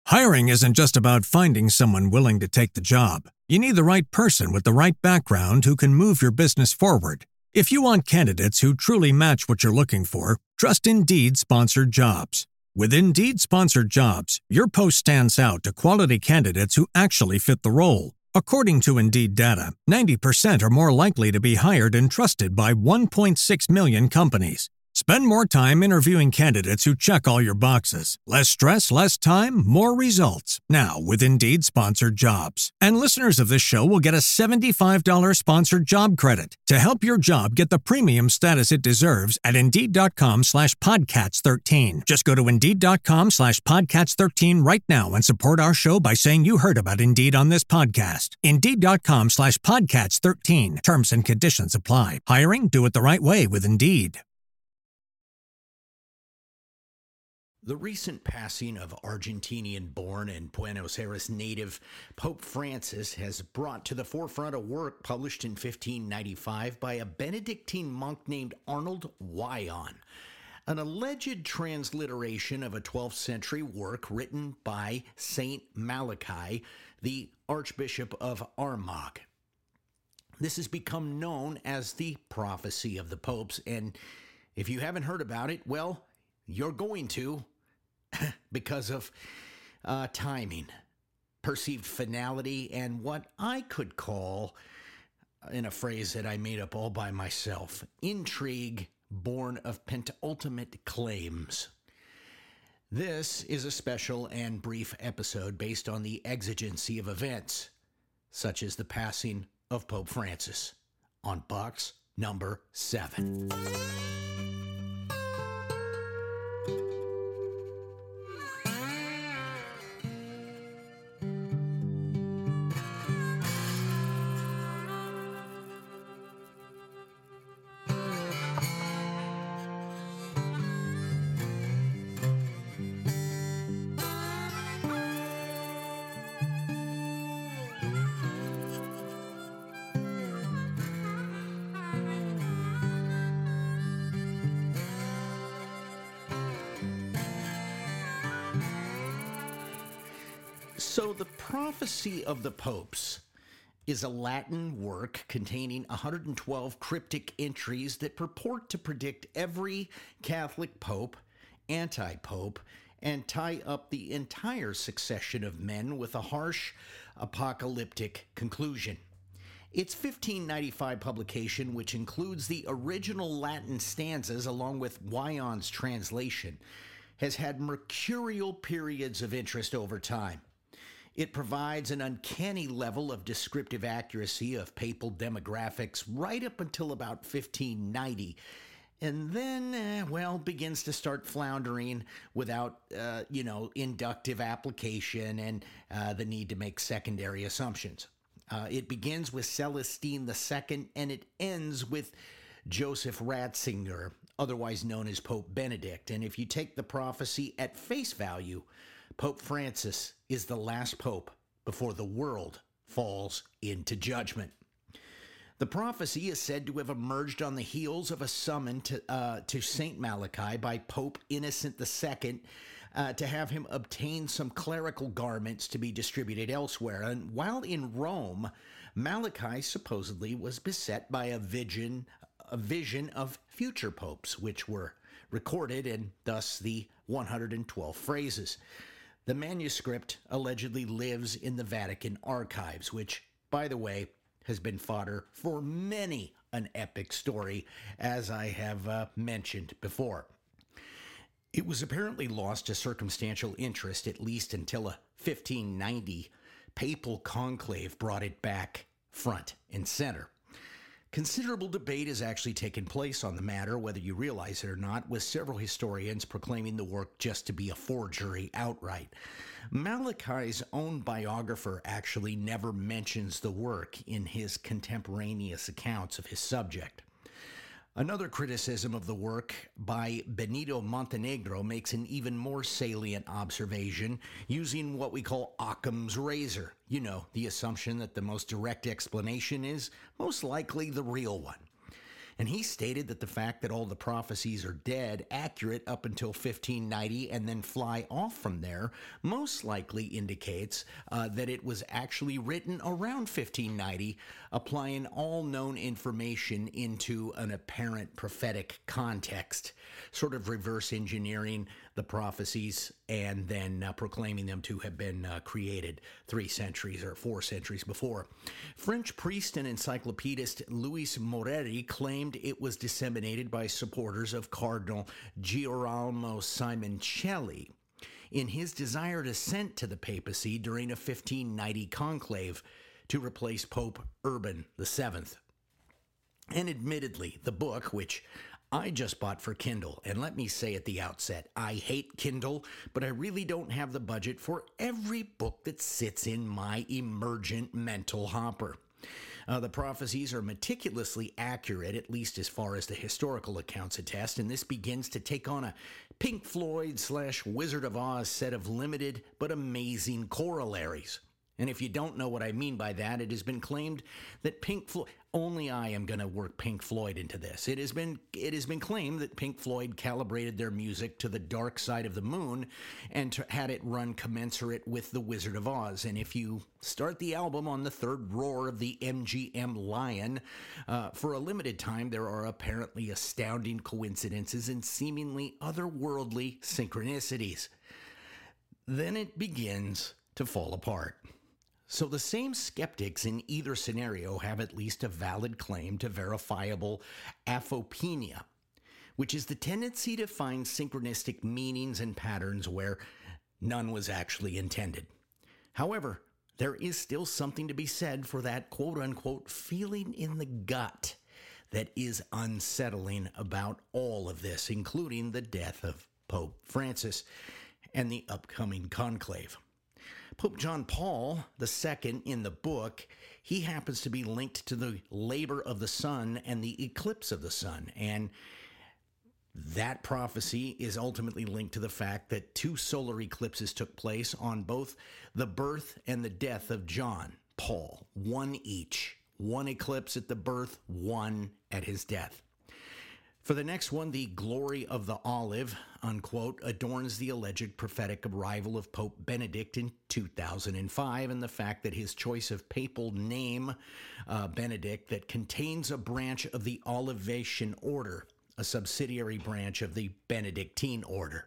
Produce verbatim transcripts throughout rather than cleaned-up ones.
Hiring isn't just about finding someone willing to take the job. You need the right person with the right background who can move your business forward. If you want candidates who truly match what you're looking for, trust Indeed Sponsored Jobs. With Indeed Sponsored Jobs, your post stands out to quality candidates who actually fit the role. According to Indeed data, ninety percent are more likely to be hired and trusted by one point six million companies. Spend more time interviewing candidates who check all your boxes. Less stress, less time, more results. Now with Indeed Sponsored Jobs. And listeners of this show will get a seventy-five dollars sponsored job credit to help your job get the premium status it deserves at Indeed.com slash Podcats 13. Just go to Indeed.com slash Podcats 13 right now and support our show by saying you heard about Indeed on this podcast. Indeed.com slash Podcats 13. Terms and conditions apply. Hiring? Do it the right way with Indeed. The recent passing of Argentinian-born and Buenos Aires native Pope Francis has brought to the forefront a work published in fifteen ninety-five by a Benedictine monk named Arnold Wyon, an alleged transliteration of a twelfth century work written by Saint Malachi, the Archbishop of Armagh. This has become known as the Prophecy of the Popes, and if you haven't heard about it, well, you're going to, because of uh, timing, perceived finality, and what I could call, in a phrase that I made up all by myself, intrigue born of penultimate claims. This is a special and brief episode based on the exigency of events, such as the passing of Pope Francis, on box number seven. So the Prophecy of the Popes is a Latin work containing one hundred twelve cryptic entries that purport to predict every Catholic pope, anti-pope, and tie up the entire succession of men with a harsh, apocalyptic conclusion. Its fifteen ninety-five publication, which includes the original Latin stanzas along with Wyon's translation, has had mercurial periods of interest over time. It provides an uncanny level of descriptive accuracy of papal demographics right up until about fifteen ninety, and then, eh, well, begins to start floundering without, uh, you know, inductive application and uh, the need to make secondary assumptions. Uh, it begins with Celestine the Second, and it ends with Joseph Ratzinger, otherwise known as Pope Benedict. And if you take the prophecy at face value, Pope Francis is the last pope before the world falls into judgment. The prophecy is said to have emerged on the heels of a summon to, uh, to Saint Malachi by Pope Innocent the Second uh, to have him obtain some clerical garments to be distributed elsewhere. And while in Rome, Malachi supposedly was beset by a vision, a vision of future popes, which were recorded in thus the one hundred twelve phrases. The manuscript allegedly lives in the Vatican archives, which, by the way, has been fodder for many an epic story, as I have uh, mentioned before. It was apparently lost to circumstantial interest, at least until a fifteen ninety papal conclave brought it back front and center. Considerable debate has actually taken place on the matter, whether you realize it or not, with several historians proclaiming the work just to be a forgery outright. Malachi's own biographer actually never mentions the work in his contemporaneous accounts of his subject. Another criticism of the work by Benito Montenegro makes an even more salient observation using what we call Occam's razor. You know, the assumption that the most direct explanation is most likely the real one. And he stated that the fact that all the prophecies are dead, accurate up until fifteen ninety, and then fly off from there, most likely indicates uh, that it was actually written around fifteen ninety, applying all known information into an apparent prophetic context, sort of reverse engineering the prophecies and then uh, proclaiming them to have been uh, created three centuries or four centuries before. French priest and encyclopedist Louis Moreri claimed it was disseminated by supporters of Cardinal Girolamo Simoncelli in his desired ascent to the papacy during a fifteen ninety conclave to replace Pope Urban the seventh. And admittedly, the book, which I just bought for Kindle, and let me say at the outset, I hate Kindle, but I really don't have the budget for every book that sits in my emergent mental hopper. Uh, the prophecies are meticulously accurate, at least as far as the historical accounts attest, and this begins to take on a Pink Floyd slash Wizard of Oz set of limited but amazing corollaries. And if you don't know what I mean by that, it has been claimed that Pink Floyd, only I am going to work Pink Floyd into this. It has been it has been claimed that Pink Floyd calibrated their music to the dark side of the moon and to, had it run commensurate with The Wizard of Oz. And if you start the album on the third roar of the M G M Lion, uh, for a limited time, there are apparently astounding coincidences and seemingly otherworldly synchronicities. Then it begins to fall apart. So the same skeptics in either scenario have at least a valid claim to verifiable aphopenia, which is the tendency to find synchronistic meanings and patterns where none was actually intended. However, there is still something to be said for that quote-unquote feeling in the gut that is unsettling about all of this, including the death of Pope Francis and the upcoming conclave. Pope John Paul the Second in the book, he happens to be linked to the labor of the sun and the eclipse of the sun. And that prophecy is ultimately linked to the fact that two solar eclipses took place on both the birth and the death of John Paul, one each. One eclipse at the birth, one at his death. For the next one, the glory of the olive, unquote, adorns the alleged prophetic arrival of Pope Benedict in two thousand five and the fact that his choice of papal name, uh, Benedict, that contains a branch of the Olivetian order, a subsidiary branch of the Benedictine order.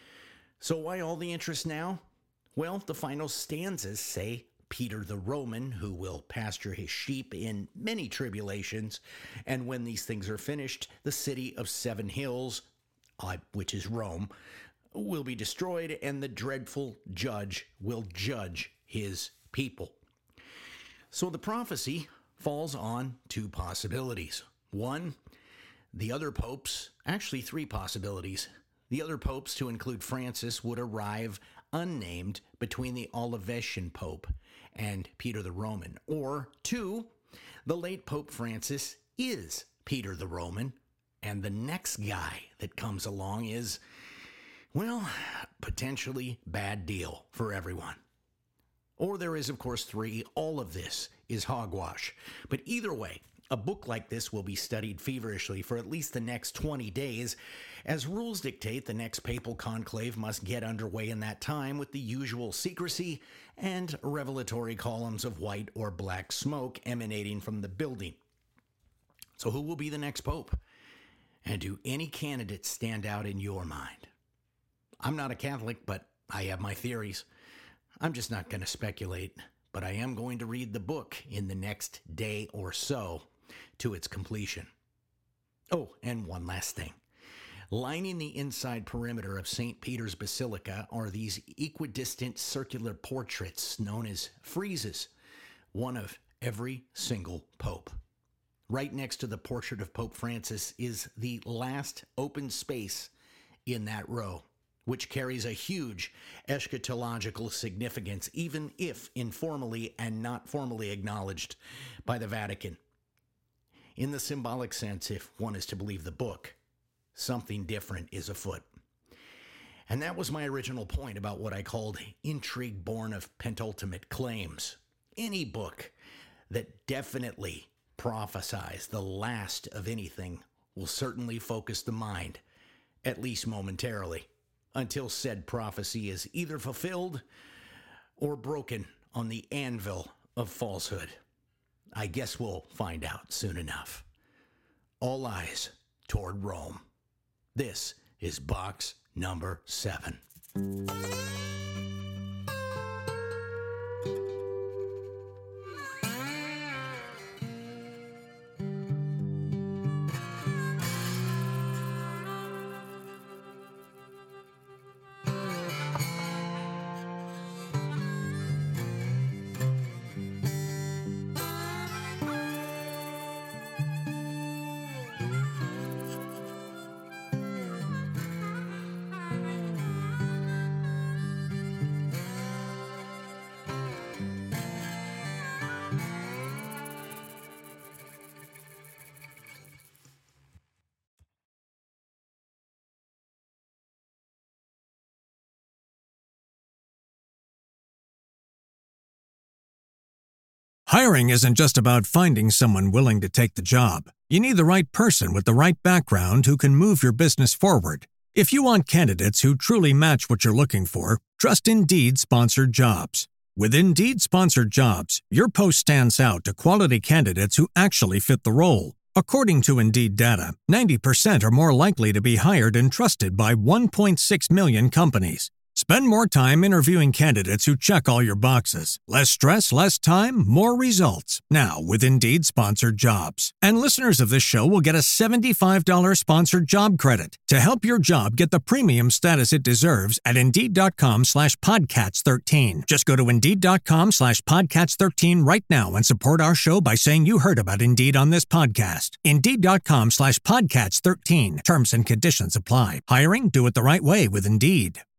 So why all the interest now? Well, the final stanzas say Peter the Roman, who will pasture his sheep in many tribulations, and when these things are finished, the city of seven hills, uh, which is Rome, will be destroyed, and the dreadful judge will judge his people. So the prophecy falls on two possibilities. One, the other popes, actually three possibilities. The other popes, to include Francis, would arrive unnamed between the Olivetian Pope and Peter the Roman. Or two, the late Pope Francis is Peter the Roman, and the next guy that comes along is, well, potentially bad deal for everyone. Or there is, of course, three, all of this is hogwash. But either way, a book like this will be studied feverishly for at least the next twenty days, as rules dictate the next papal conclave must get underway in that time with the usual secrecy and revelatory columns of white or black smoke emanating from the building. So who will be the next pope? And do any candidates stand out in your mind? I'm not a Catholic, but I have my theories. I'm just not going to speculate, but I am going to read the book in the next day or so to its completion. Oh, and one last thing. Lining the inside perimeter of Saint Peter's Basilica are these equidistant circular portraits known as friezes, one of every single pope. Right next to the portrait of Pope Francis is the last open space in that row, which carries a huge eschatological significance, even if informally and not formally acknowledged by the Vatican. In the symbolic sense, if one is to believe the book, something different is afoot. And that was my original point about what I called intrigue born of pentultimate claims. Any book that definitely prophesies the last of anything will certainly focus the mind, at least momentarily, until said prophecy is either fulfilled or broken on the anvil of falsehood. I guess we'll find out soon enough. All eyes toward Rome. This is box number seven. Hiring isn't just about finding someone willing to take the job. You need the right person with the right background who can move your business forward. If you want candidates who truly match what you're looking for, trust Indeed Sponsored Jobs. With Indeed Sponsored Jobs, your post stands out to quality candidates who actually fit the role. According to Indeed data, ninety percent are more likely to be hired and trusted by one point six million companies. Spend more time interviewing candidates who check all your boxes. Less stress, less time, more results. Now with Indeed Sponsored Jobs. And listeners of this show will get a seventy-five dollars sponsored job credit to help your job get the premium status it deserves at Indeed.com slash Podcats 13. Just go to Indeed.com slash Podcats 13 right now and support our show by saying you heard about Indeed on this podcast. Indeed.com slash Podcats 13. Terms and conditions apply. Hiring? Do it the right way with Indeed.